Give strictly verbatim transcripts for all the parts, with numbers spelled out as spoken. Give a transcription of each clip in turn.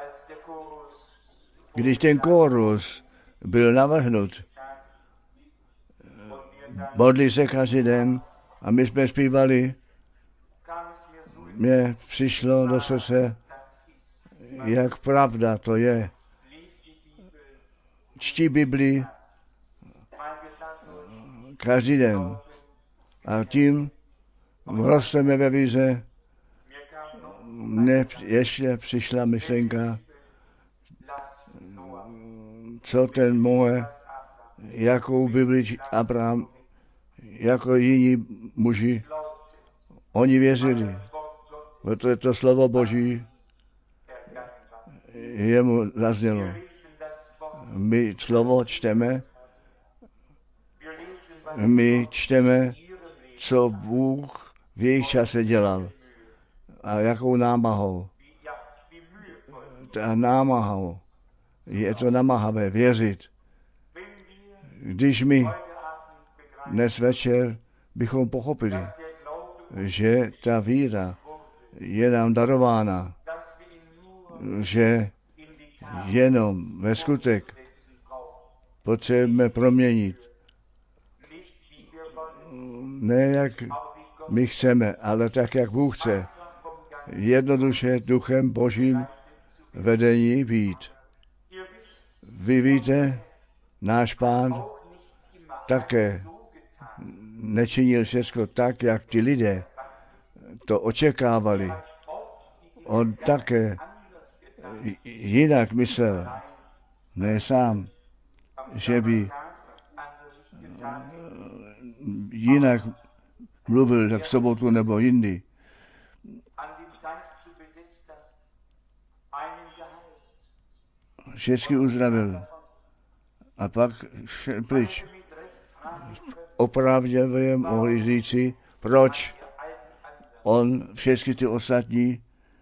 Když ten kórus byl navrhnut, modlí se každý den a my jsme zpívali, mně přišlo do srdce, jak pravda to je. Čtí Biblii každý den a tím rosteme ve víře. Mně ještě přišla myšlenka, co ten moje, jakou Bibli Abraham, jako jiní muži, oni věřili, protože to slovo Boží jemu zaznělo. My slovo čteme, my čteme, co Bůh v jejich čase dělal a jakou námahou. Ta námahou. Je to namáhavé věřit. Když my dnes večer bychom pochopili, že ta víra je nám darována, že jenom ve skutek potřebujeme proměnit. Ne jak my chceme, ale tak, jak Bůh chce. Jednoduše duchem Božím vedení být. Vy víte, náš Pán také nečinil všechno tak, jak ti lidé to očekávali. On také jinak myslel, ne sám, že by jinak mluvil tak v sobotu nebo jindy. Všechny uzdravil a pak šel pryč. Opravdě mohli říci, proč on všechny ty ostatní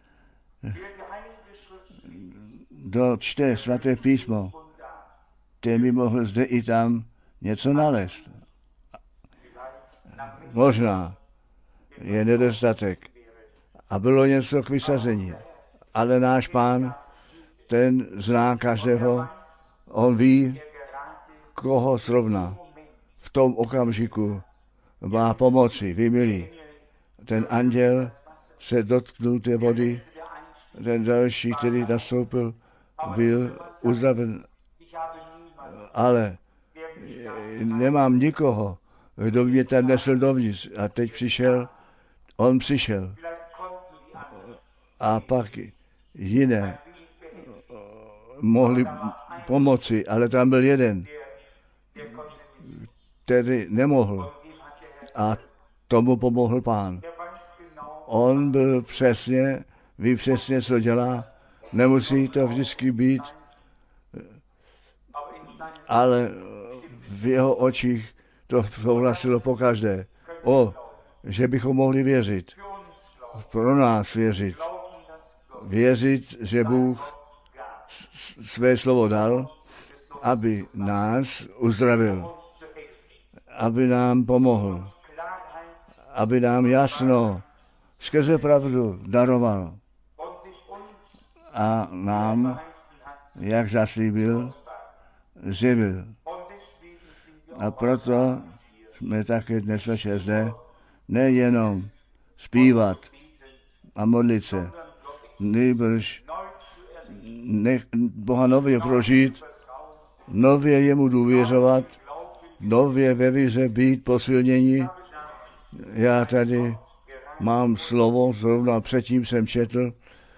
dočte svaté písmo, ten by mohl zde i tam něco nalézt. Možná je nedostatek a bylo něco k vysazení, ale náš Pán, ten zná každého, on ví, koho srovná. V tom okamžiku má pomoci, vy milí. Ten anděl se dotknul té vody, ten další, který nastoupil, byl uzdraven. Ale nemám nikoho, kdo mě tam nesl dovnitř. A teď přišel, on přišel. A pak jiné mohli pomoci, ale tam byl jeden, který nemohl. A tomu pomohl Pán. On byl přesně, ví přesně, co dělá. Nemusí to vždycky být, ale v jeho očích to souhlasilo pokaždé. O, že bychom mohli věřit. Pro nás věřit. Věřit, že Bůh své slovo dal, aby nás uzdravil, aby nám pomohl, aby nám jasno skrze pravdu daroval a nám, jak zaslíbil, zjevil. A proto jsme také dnes večer zde nejenom zpívat a modlit se, nýbrž nech Boha nově prožít, nově jemu důvěřovat, nově ve víře být posilnění. Já tady mám slovo, zrovna předtím jsem četl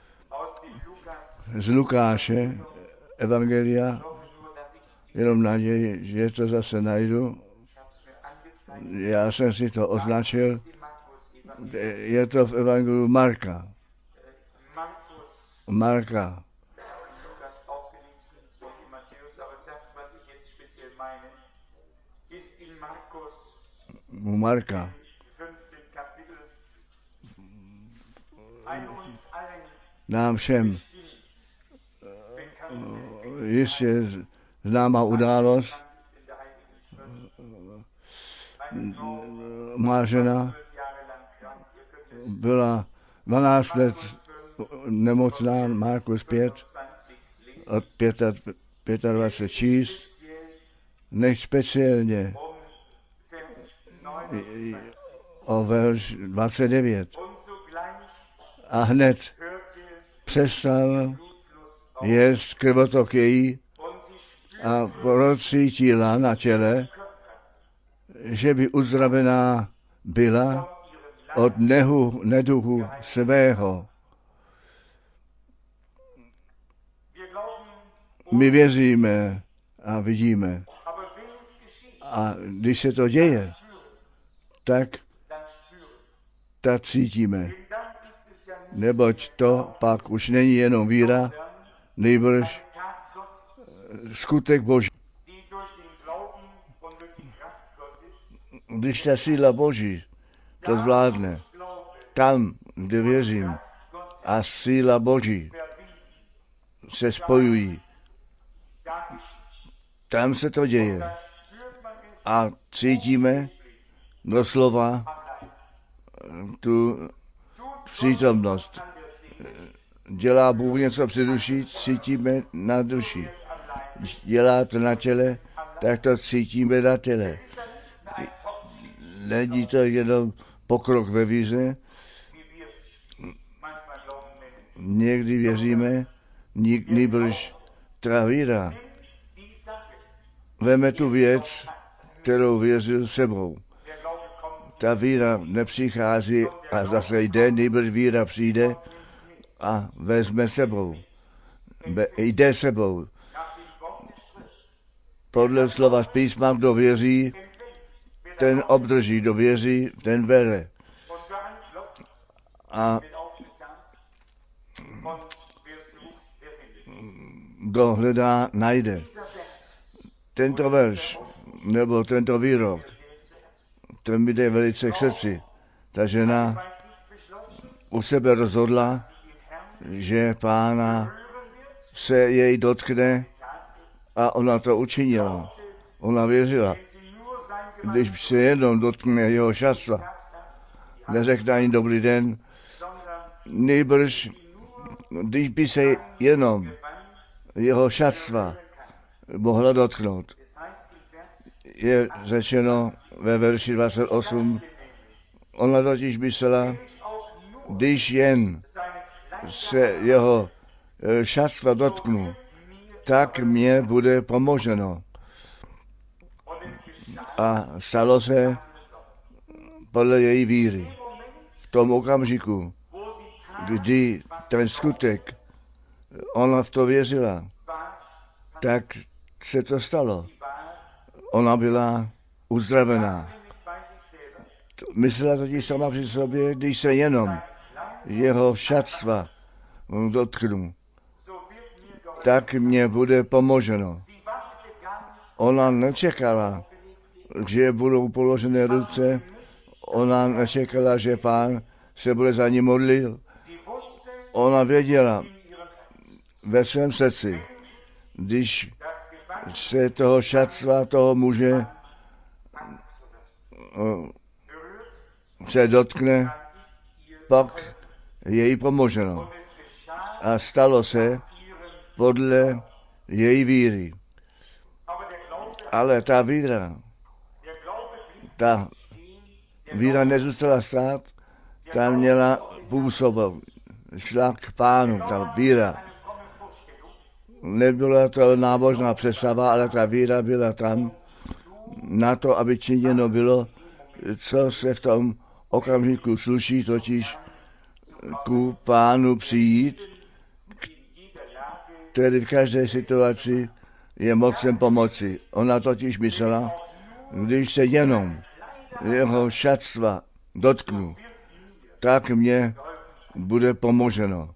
z Lukáše, Evangelia, jenom naději, že to zase najdu. Já jsem si to označil, je to v Evangeliu Marka. Marka. U Marka. Nám všem jistě známá událost. Má žena byla dvanáct let nemocná, Markus pět, od dvacet pět číst, nech speciálně o verš dvacet devět. A hned přestal jest krvotok její a procítila na těle, že by uzdravená byla od nehu, neduhu svého. My věříme a vidíme. A když se to děje, tak, tak cítíme. Neboť to pak už není jenom víra, nejbrž skutek Boží. Když ta síla Boží to zvládne, tam, kde věřím, a síla Boží se spojují, tam se to děje. A cítíme doslova tu přítomnost. Dělá Bůh něco při duši, cítíme na duši. Dělá to na těle, tak to cítíme na těle. Není to jenom pokrok ve víře. Někdy věříme, nýbrž ta víra veme tu věc, kterou věřil sebou. Ta víra nepřichází a zase jde, nýbrž víra přijde a vezme sebou. Be, jde sebou. Podle slova z písma, kdo věří, ten obdrží, kdo věří, ten vere. A kdo hledá, najde. Tento verš, nebo tento výrok, ten mi jde velice k srdci. Ta žena u sebe rozhodla, že Pána se jej dotkne a ona to učinila. Ona věřila. Když se jenom dotkne jeho šatstva, neřekne ani dobrý den, nejbrž, když by se jenom jeho šatstva mohla dotknout. Je řečeno ve verši dvacet osm, ona totiž myslela, když jen se jeho šatstva dotknu, tak mě bude pomoženo. A stalo se podle její víry. V tom okamžiku, kdy ten skutek, ona v to věřila, tak se to stalo. Ona byla uzdravená. Myslela totiž sama při sobě, když se jenom jeho šatstva dotknu, tak mě bude pomoženo. Ona nečekala, že budou položené ruce, ona nečekala, že Pán se bude za ní modlit. Ona věděla ve svém srdci, když se toho šatstva, toho muže se dotkne, pak je jí pomoženo. A stalo se podle její víry. Ale ta víra, ta víra nezůstala stát, ta měla působit, šla k Pánu, ta víra. Nebyla to nábožná představa, ale ta víra byla tam na to, aby činěno bylo, co se v tom okamžiku sluší, totiž ku Pánu přijít, který v každé situaci je mocen pomoci. Ona totiž myslela, když se jenom jeho šatstva dotknu, tak mě bude pomoženo.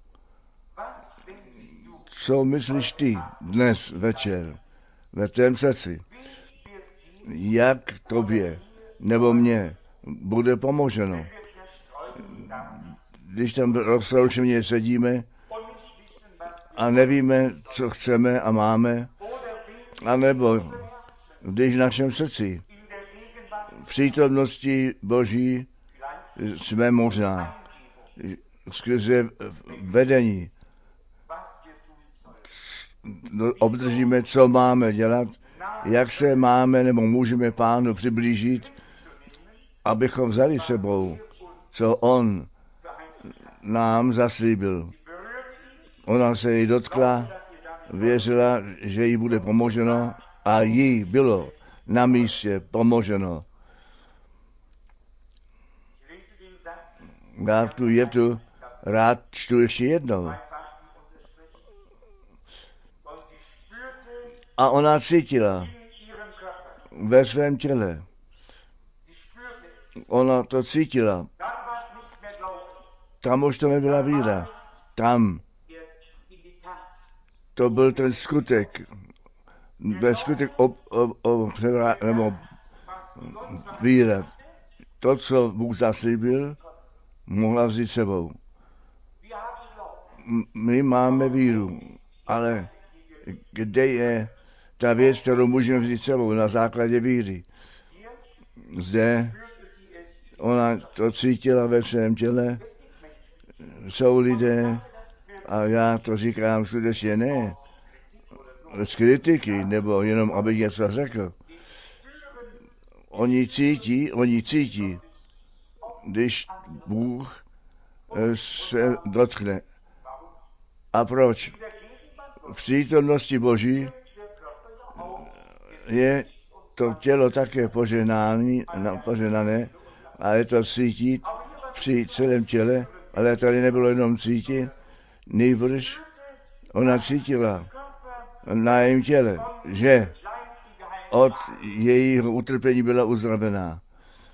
Co myslíš ty dnes večer ve tvém srdci? Jak tobě nebo mně bude pomoženo? Když tam roztroušeně sedíme a nevíme, co chceme a máme, anebo když v našem srdci v přítomnosti Boží jsme možná skrze vedení obdržíme, co máme dělat, jak se máme nebo můžeme Pánu přiblížit, abychom vzali sebou, co on nám zaslíbil. Ona se jí dotkla, věřila, že jí bude pomoženo a jí bylo na místě pomoženo. Já tu je tu, rád čtu ještě jednou. A ona cítila ve svém těle. Ona to cítila. Tam už to nebyla víra. Tam to byl ten skutek. Ten skutek ob, ob, ob, nebo víra. To, co Bůh zaslíbil, mohla vzít sebou. My máme víru, ale kde je ta věc, kterou můžeme vzít sebou na základě víry? Zde ona to cítila ve svém těle. Jsou lidé, a já to říkám skutečně ne, z kritiky, nebo jenom abych něco řekl. Oni cítí, oni cítí, když Bůh se dotkne. A proč? V přítomnosti Boží je to tělo také požehnané a je to cítit při celém těle, ale tady nebylo jenom cítit, nejbrž ona cítila na jejím těle, že od jejího utrpení byla uzdravená.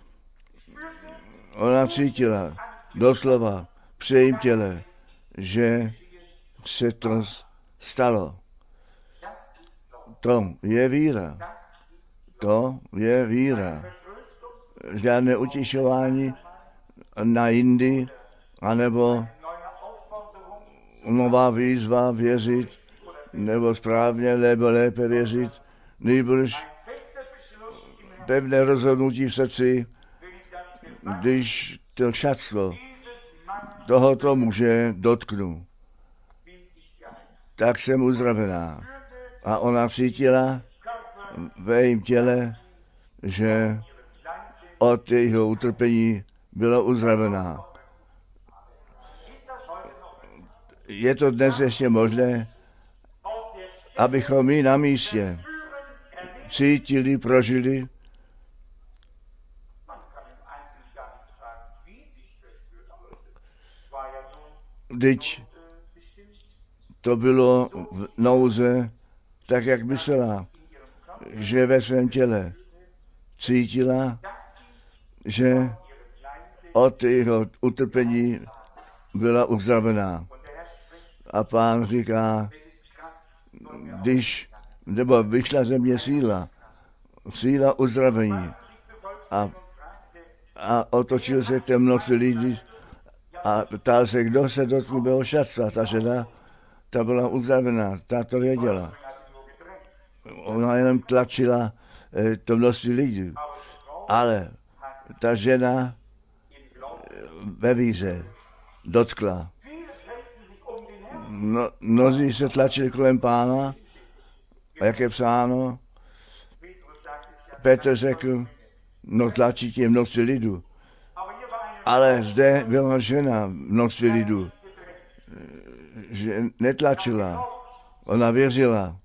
Ona cítila doslova při jejím těle, že se to stalo. To je víra. To je víra. Žádné utěšování na jindy, anebo nová výzva věřit, nebo správně, nebo lépe věřit, nejbrž pevné rozhodnutí v srdci, když to šatstvo tohoto muže dotknu, tak jsem uzdravená. A ona cítila ve jejím těle, že od jejího utrpení byla uzdravená. Je to dnes ještě možné, abychom my na místě cítili, prožili, vždyť to bylo v nouze, tak jak myslela, že ve svém těle cítila, že od jeho utrpení byla uzdravená. A Pán říká, když nebo vyšla ze mě síla, síla uzdravení. A, a otočil se k množství lidí a ptal se, kdo se dotkl mého šatstva. Ta žena, ta byla uzdravená, ta to věděla. Ona jenom tlačila eh, to množství lidí. Ale ta žena ve víře dotkla. No, mnozí se tlačili kolem Pána, a jak je psáno, Petr řekl, no tlačí tě množství lidů. Ale zde byla žena množství lidů, že netlačila, ona věřila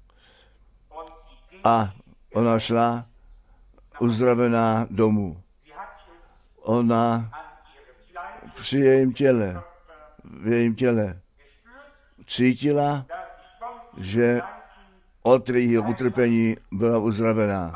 a ona šla uzdravená domů. Ona při jejím těle, v jejím těle cítila, že od jejího utrpení byla uzdravená.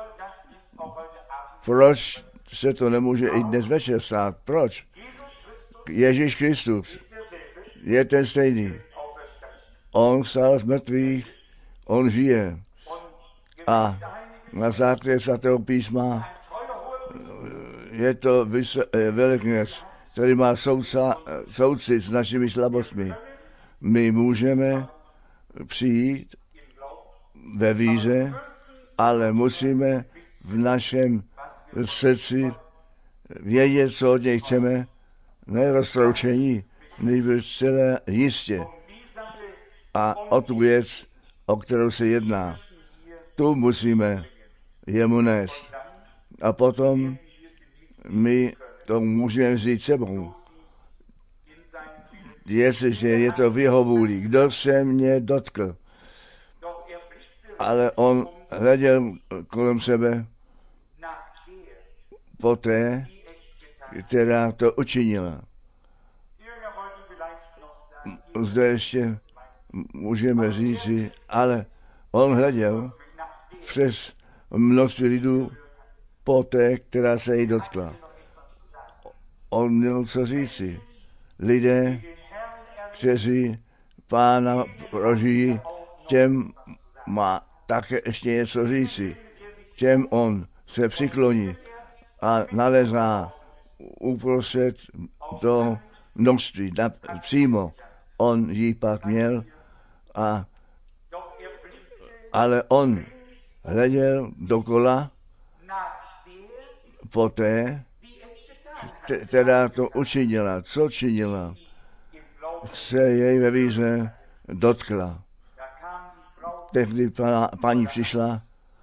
Proč se to nemůže i dnes večer stát? Proč? Ježíš Kristus je ten stejný. On vstal z mrtvých, on žije. A na základě svatého písma je to velkněz, který má soudca, soudci s našimi slabostmi. My můžeme přijít ve víře, ale musíme v našem srdci vědět, co od něj chceme, ne roztroučení, nejbrž celé jistě. A o tu věc o kterou se jedná. Tu musíme jemu nést. A potom my to můžeme vzít sebou. Jestliže je to v jeho vůli, kdo se mě dotkl. Ale on hleděl kolem sebe poté, která to učinila. Zde ještě můžeme říci, ale on hleděl přes množství lidů poté, která se jí dotkla. On měl co říci. Lidé, kteří Pána prožijí, těm má také ještě něco říci. Těm on se přikloní a nalezá uprostřed do množství, přímo. On ji pak měl, a, ale on hleděl dokola poté, která to učinila. Co činila? Se jej ve víře dotkla. Tehdy pana, paní přišla,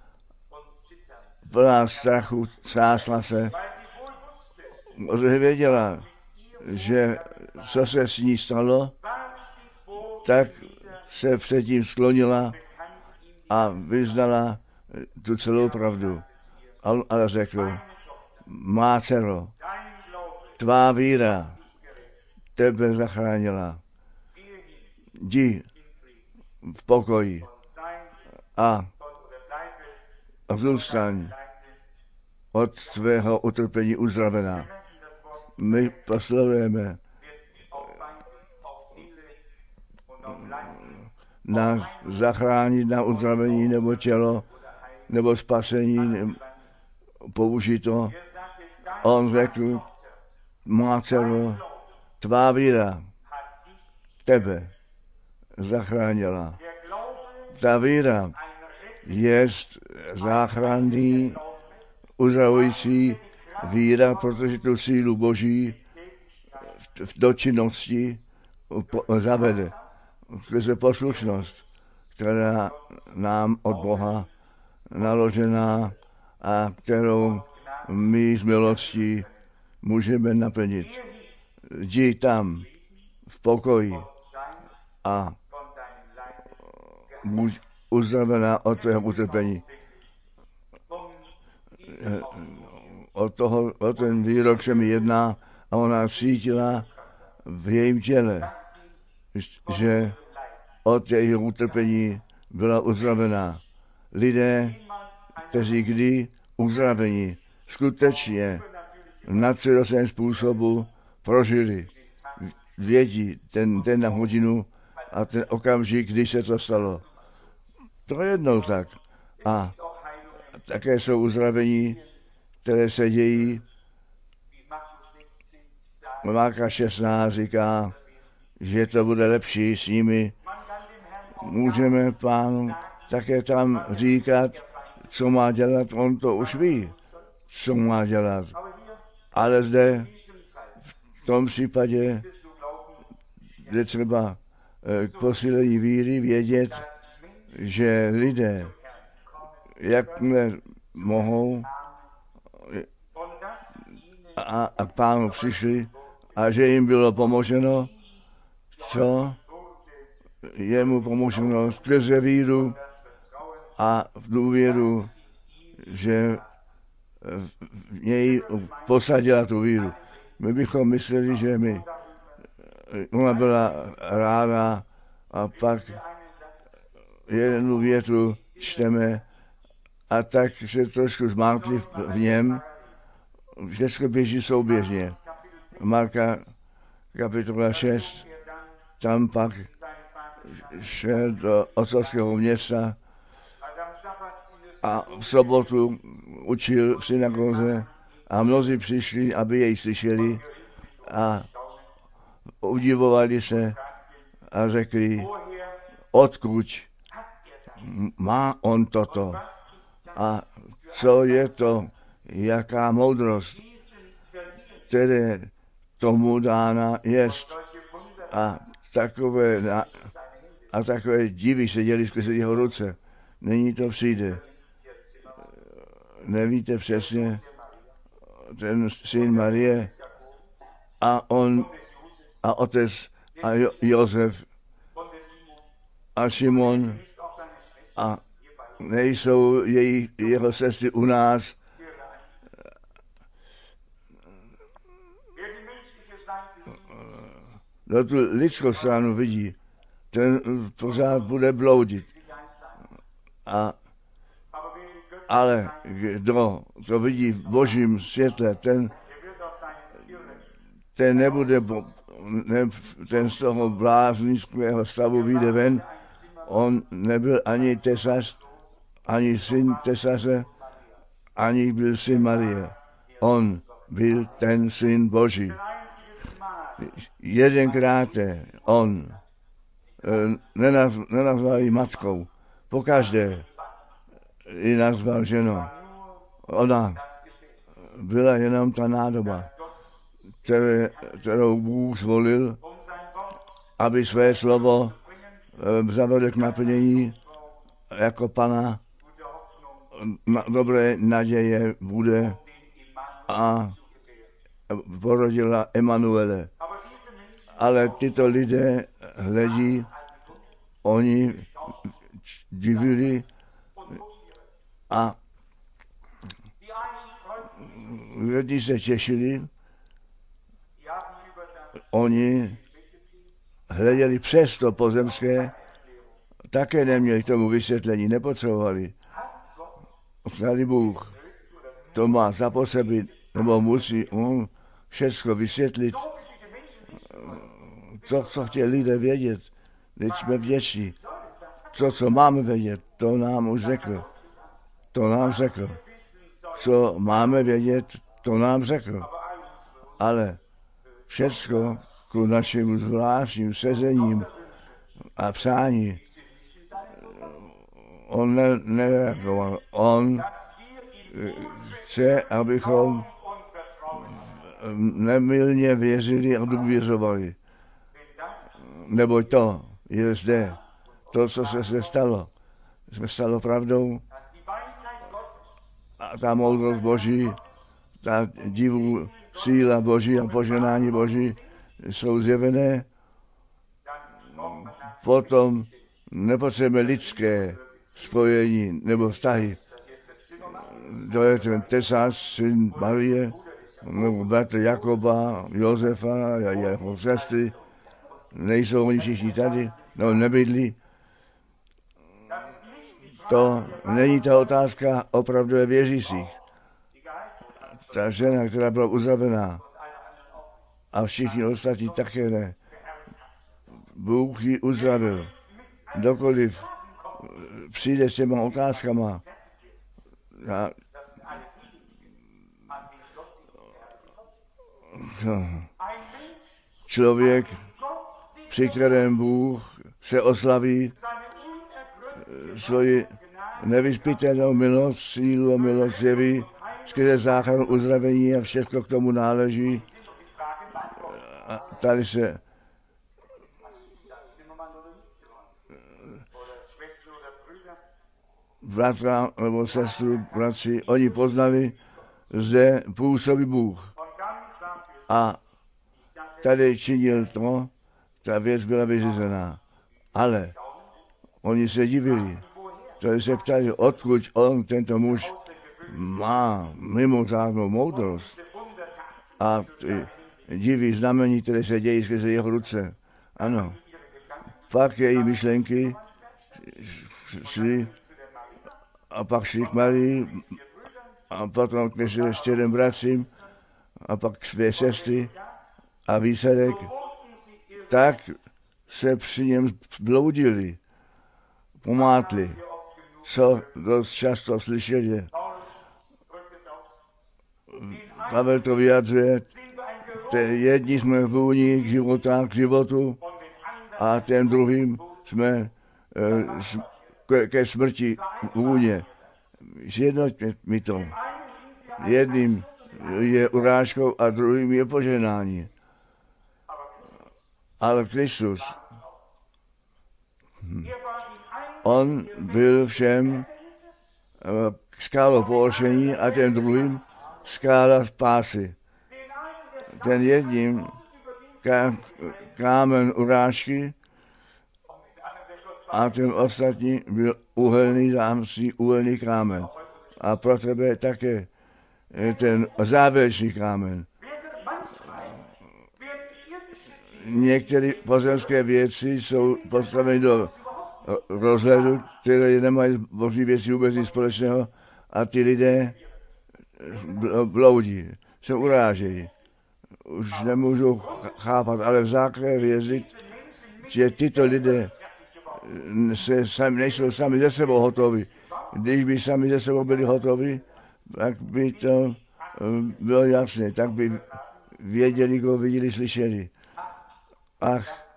plná strachu, třásla se, protože věděla, že co se s ní stalo, tak se předtím sklonila a vyznala tu celou pravdu. Ale řekl, má dcero, tvá víra tebe zachránila. Jdi v pokoji a zůstaň od tvého utrpení uzdravená. My poslovujeme na zachránit, na uzdravení nebo tělo, nebo spasení, nebo použito. On řekl, má dcero, tvá víra tebe zachránila. Ta víra je záchranný, uzdravující víra, protože tu sílu Boží v dočinnosti zavede. Skrze poslušnost, která nám od Boha naložená a kterou my z milostí můžeme naplnit. Jdi tam v pokoji a buď uzdravená od tvého utrpení. O, toho, o ten výrok se mi jedná a ona cítila v jejím těle, že od jejího utrpení byla uzdravená. Lidé, kteří kdy uzdravení skutečně na přirozeném způsobu prožili, vědí ten den na hodinu a ten okamžik, kdy se to stalo. To je jednou tak. A také jsou uzdravení, které se dějí. Marka šestnáct říká, že to bude lepší s nimi. Můžeme Pánu také tam říkat, co má dělat, on to už ví, co má dělat. Ale zde v tom případě je třeba k posílení víry vědět, že lidé, jakmile mohou a, a k Pánu přišli a že jim bylo pomoženo, co jemu pomoženo skrze víru a v důvěru, že v něj posadila tu víru. My bychom mysleli, že my, ona byla ráda a pak jednu větu čteme a tak se trošku zmátli v něm. Všechno běží souběžně. Marka kapitola šest, tam pak šel do otcovského města a v sobotu učil v synagoze a mnozí přišli, aby jej slyšeli a udivovali se a řekli, odkud má on toto a co je to, jaká moudrost, které tomu dána jest. A takové a takové divy seděli skrze jeho ruce. Nyní to přijde. Nevíte přesně, ten syn Marie a on a otec a jo, Josef a Šimon a nejsou její, jeho sestry u nás. Kdo tu lidskou stranu vidí, ten pořád bude bloudit. A, ale kdo to vidí v božím světle, ten, ten nebude, ne, ten z toho bláznického stavu vyjde ven. On nebyl ani tesař, ani syn tesaře, ani byl syn Marie. On byl ten syn Boží. Jedenkrát on nenazval ji matkou, pokaždé ji nazval ženou. Ona byla jenom ta nádoba, které, kterou Bůh zvolil, aby své slovo zavedl k naplnění jako Pana na dobré naděje bude a porodila Emanuele. Ale tyto lidé hledí, oni divili a lidi se těšili, oni hleděli přes to pozemské, také neměli k tomu vysvětlení, nepotřebovali. Tady Bůh to má zapotřebí, nebo musí on všechno vysvětlit, co, co chtějí lidé vědět. Teď jsme vděční. Co, co máme vědět, to nám už řekl. To nám řekl. Co máme vědět, to nám řekl. Ale všechno k našim zvláštním sezením a přání on ne, nereagoval. On chce, abychom nemylně věřili a důvěřovali. Neboť to je zde. To, co se zde stalo, se stalo pravdou. A ta moudrost Boží, ta divu síla Boží a poženání Boží jsou zjevené. Potom nepotřebujeme lidské spojení nebo vztahy. To je ten tesař, syn Marie, nebo bratr Jakoba, Josefa a jeho sestry. Nejsou oni všichni tady, no nebydlí. To není ta otázka opravdu věřících. Ta žena, která byla uzdravená a všichni ostatní také ne. Bůh ji uzdravil. Dokoliv přijde s těma otázkama, a člověk, při kterém Bůh se oslaví svoji nevyspytelnou milost, sílu a milost jeví, skrze záchranu, uzdravení a všechno k tomu náleží. A tady se bratra nebo sestru, bratři, oni poznali, zde působí Bůh. A tady činil to, ta věc byla vyřízená. Ale oni se divili. Tady se ptali, odkud on, tento muž, má mimořádnou moudrost. A ty diví znamení, které se dějí skrze jeho ruce. Ano. Pak její myšlenky šli a pak šli k Marii a potom k čtyřem bratřím a pak k své sestry a výsledek, tak se při něm bloudili, pomátli, co dost často slyšeli. Pavel to vyjadřuje, jedni jsme vůni k života, k životu a ten druhým jsme ke, ke smrti vůně. Zjednoťme mi to. Jedním je urážkou a druhým je poženání. Ale Kristus On byl všem skálou porošení a ten druhým skála spásy. Ten jedním ká, kámen urážky a ten ostatní byl uhelný zámství, uhelný kámen. A pro tebe také ten závěrečný kámen. Některé pozemské věci jsou postaveny do rozhledu, které nemají boží věci vůbec nic společného a ty lidé bloudí, se urážejí. Už nemůžou chápat, ale v základě věřit, že tyto lidé se sami, nejsou sami ze sebou hotovi. Když by sami ze sebou byli hotovi, tak by to bylo jasné, tak by věděli, koho viděli, slyšeli. Ach,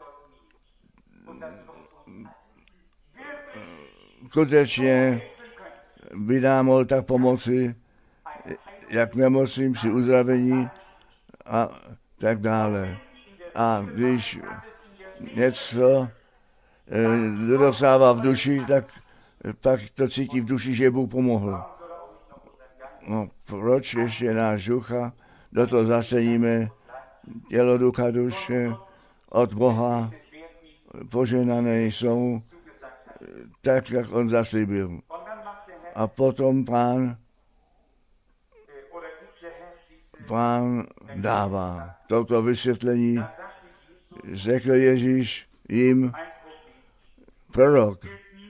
skutečně by nám mohl tak pomoci, jak nemocím při uzdravení a tak dále. A když něco e, dostává v duši, tak pak to cítí v duši, že Bůh pomohl. No, proč ještě náš ducha, do toho zaseníme tělo, ducha, duše od Boha, poženané jsou, tak, jak on zaslíbil. A potom Pán, Pán dává toto vysvětlení. Řekl Ježíš jim, prorok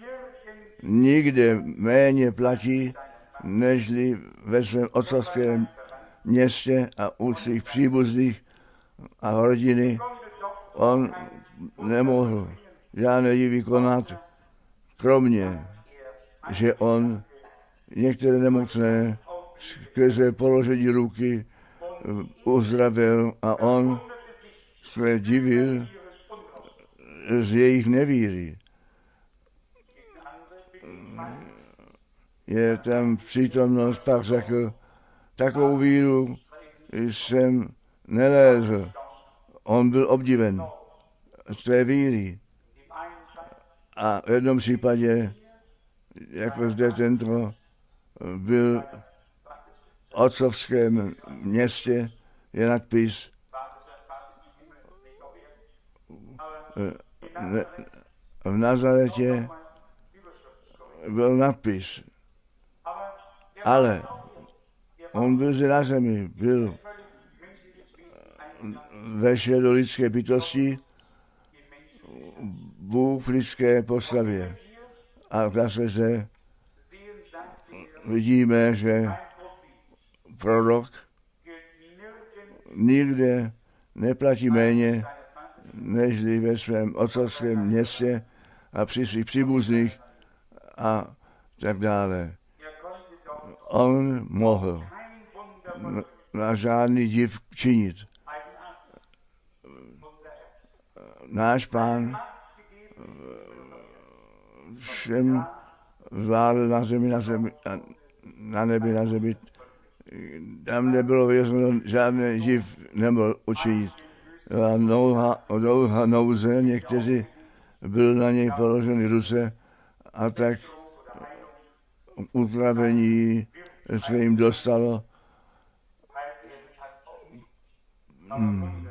nikde méně platí, nežli ve svém otcovském městě a u svých příbuzných a rodiny. On nemohl žádné divy konat, kromě, že on některé nemocné skrze položení ruky uzdravil a on se divil z jejich nevíry. Je tam přítomnost, pak řekl, takovou víru jsem nelézl. On byl obdiven z té víry. A v jednom případě, jako zde tento, byl v otcovském městě, je nadpis v Nazaretě byl nadpis, ale on byl zde na zemi, byl vešel do lidské bytosti, Bůh v lidské postavě. A zase zde vidíme, že prorok nikde neplatí méně, nežli ve svém otcovském městě a při svých příbuzných a tak dále. On mohl na žádný div činit. Náš Pán všem vládl na zemi, na zemi, na nebi, na zemi. Tam nebylo věřeno, žádný div nemohl učinit. A nouha, dlouhá nouze, někteří byl na něj položeny ruce a tak uzdravení se jim dostalo. Hmm.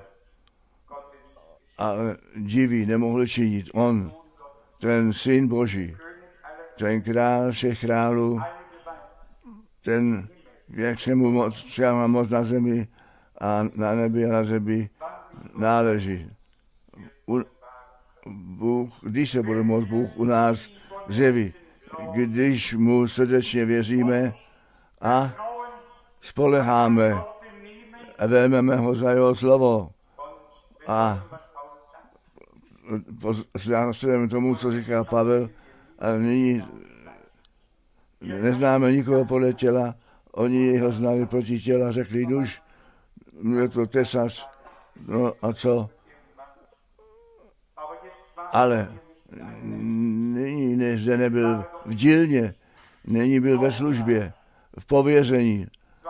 Ale diví nemohl činit. On, ten syn Boží, ten král všech králů, ten, jak se mu moc, třeba moc na zemi a na nebi a na zemi náleží. U, Bůh, když se bude moct Bůh u nás zjevit, když mu srdečně věříme a spoleháme a vezmeme ho za jeho slovo a posledujeme tomu, co říká Pavel, a nyní neznáme nikoho podle těla, oni ho znali proti těla, řekli, duš, je to tesař, no a co? Ale nyní ne, zde nebyl v dílně, nyní byl ve službě, v pověření.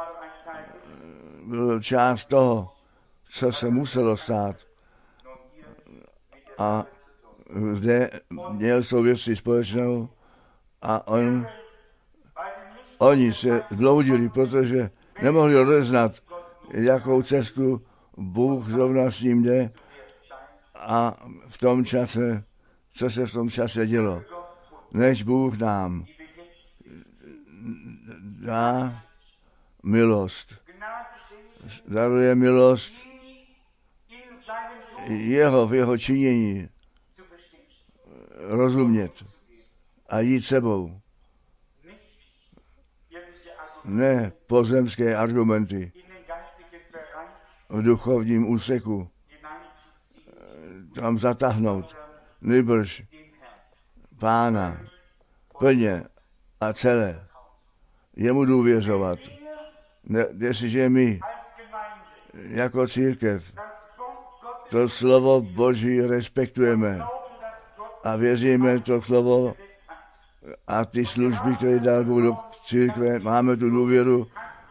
Byl část toho, co se muselo stát. A kde měl svou věcí společnou a on, oni se zbloudili, protože nemohli rozeznat, jakou cestu Bůh zrovna s ním jde a v tom čase, co se v tom čase dělo. Než Bůh nám dá milost, daruje milost jeho v jeho činění rozumět a jít sebou. Ne pozemské argumenty v duchovním úseku tam zatáhnout, nýbrž Pána plně a celé jemu důvěřovat. Ne, jestliže my jako církev to slovo Boží respektujeme a věříme to slovo a ty služby, které dal Bůh do církve, máme tu důvěru,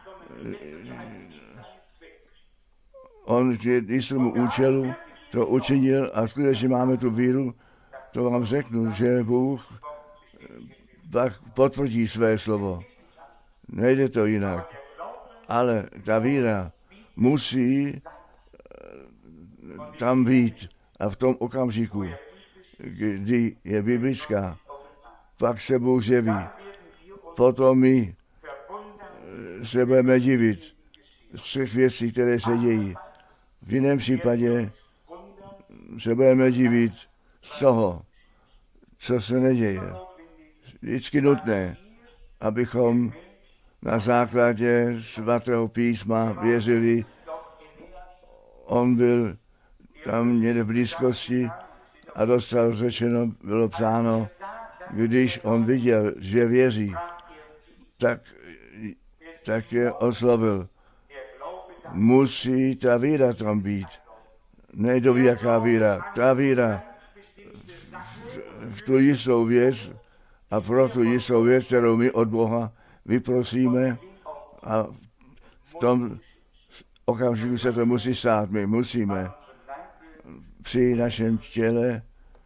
on k jistému účelu to učinil a skutečně máme tu víru, to vám řeknu, že Bůh pak potvrdí své slovo. Nejde to jinak. Ale ta víra musí tam být a v tom okamžiku, kdy je biblická, pak se Bůh zjeví. Potom my se budeme divit z všech věcí, které se dějí. V jiném případě se budeme divit z toho, co se neděje. Vždycky nutné, abychom na základě svatého písma věřili. On byl tam někde v blízkosti a dostal řečeno, bylo psáno, když on viděl, že věří, tak, tak je oslovil. Musí ta víra tam být. Nejde jaká víra. Ta víra v, v tu jistou věc a pro tu jistou věc, kterou my od Boha vyprosíme a v tom okamžiku se to musí stát. My musíme při našem těle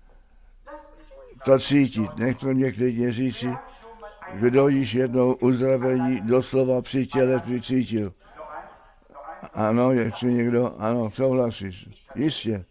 to cítit. Nech to mě klidně říci, kdo již jednou uzdravení doslova při těle přicítil. Ano, jestli někdo, ano, souhlasíš, jistě.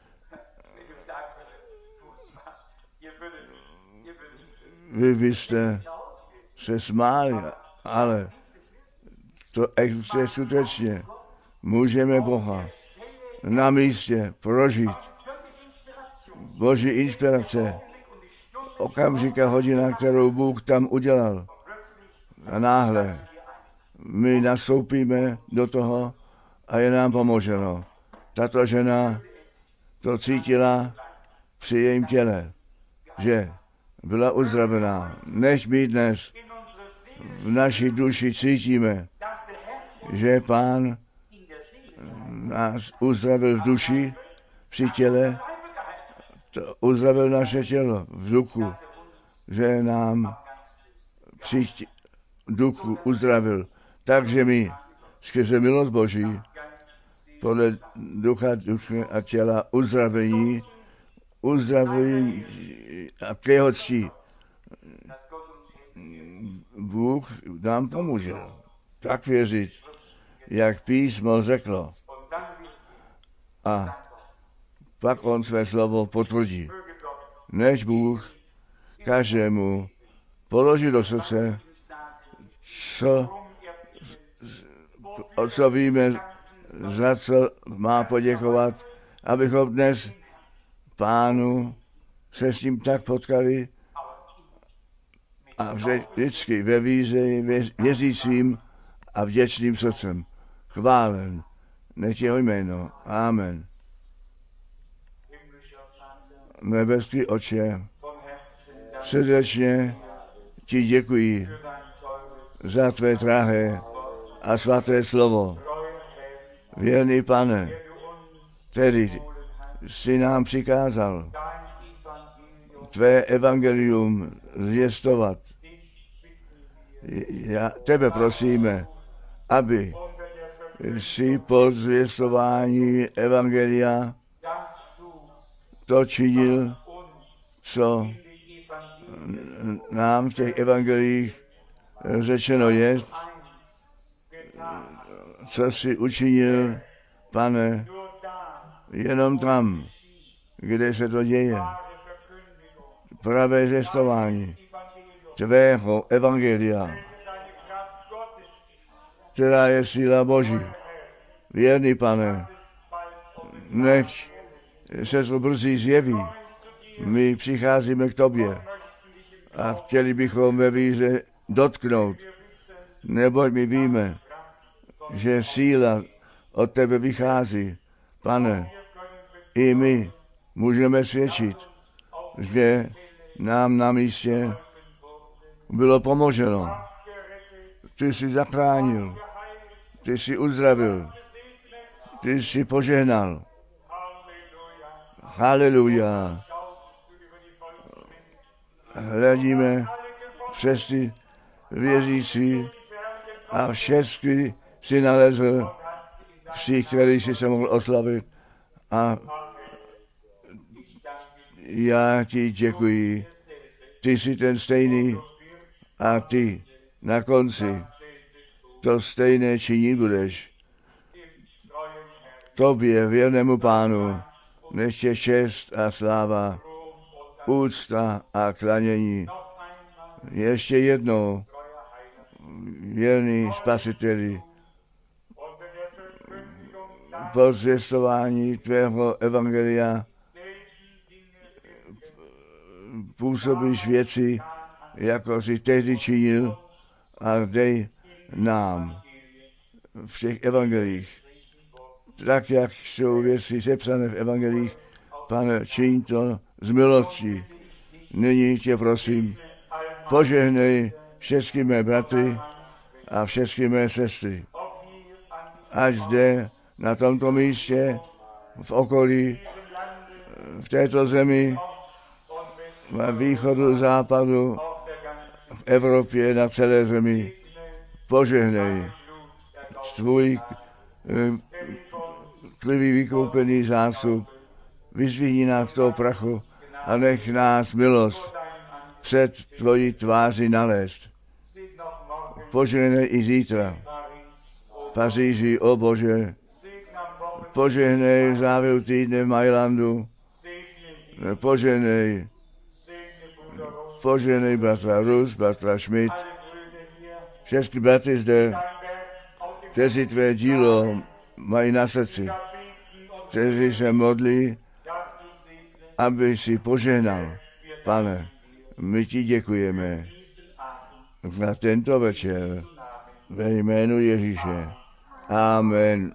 Vy byste se smáli, ale to existuje skutečně. Můžeme Boha na místě prožít. Boží inspirace, okamžika, hodina, kterou Bůh tam udělal. A náhle my nastoupíme do toho a je nám pomoženo. Tato žena to cítila při jejím těle, že byla uzdravená. Než my dnes v naší duši cítíme, že Pán nás uzdravil v duši, při těle, to uzdravil naše tělo v duchu, že nám při duchu uzdravil. Takže my skrze milost Boží podle ducha, duše a těla uzdravení, uzdravení a k jeho cti Bůh nám pomůže. Tak věřit, jak písmo řeklo. A pak on své slovo potvrdí. Než Bůh každému položí do srdce, co, o co víme, za co má poděkovat, abychom dnes Pánu se s ním tak potkali a vždycky ve víře věřícím a vděčným srdcem. Chválen, nech jeho jméno. Amen. Nebeský Otče, srdečně ti děkuji za tvé drahé a svaté slovo. Věrný Pane, který jsi nám přikázal tvé evangelium zvěstovat. Já tebe prosíme, aby si po zvěstování evangelia to činil co nám v těch evangelích řečeno je, co jsi učinil, Pane, jenom tam, kde se to děje. Pravé zvěstování tvého evangelia, která je síla Boží. Věrný Pane, nech se to brzy zjeví. My přicházíme k tobě a chtěli bychom ve víře dotknout, neboť my víme, že síla od tebe vychází. Pane, i my můžeme svědčit, že nám na místě bylo pomoženo. Ty jsi zachránil, ty jsi uzdravil, ty jsi požehnal. Haleluja. Hledíme přes ty věřící a všechny si nalezl všich, který si se mohl oslavit. A já ti děkuji. Ty jsi ten stejný a ty na konci to stejné činit budeš. Tobě, věrnému Pánu, nech je čest a sláva, úcta a klanění. Ještě jednou, věrný Spasiteli, po zvěstování tvého evangelia působíš věci, jako jsi tehdy činil, a dej nám v těch evangelích, tak jak jsou věci sepsané v evangelích, Pane, čiň to z milosti. Nyní tě prosím, požehnej všechny mé bratry a všechny mé sestry. Ať zde, na tomto místě, v okolí, v této zemi, na východu, západu, v Evropě, na celé zemi, požehnej tvůj klivý vykoupený zástup, vyzvihni nás toho prachu a nech nás milost před tvojí tváři nalézt. Požehnej i zítra v Paříži, o Bože, požehnej v závěru týdne v Majlandu, požehnej, požehnej bratra Rus, bratra Schmidt, všechny bratry zde, kteří tvé dílo mají na srdci, kteří se modlí, aby si požehnal. Pane, my ti děkujeme za tento večer ve jménu Ježíše. Amen.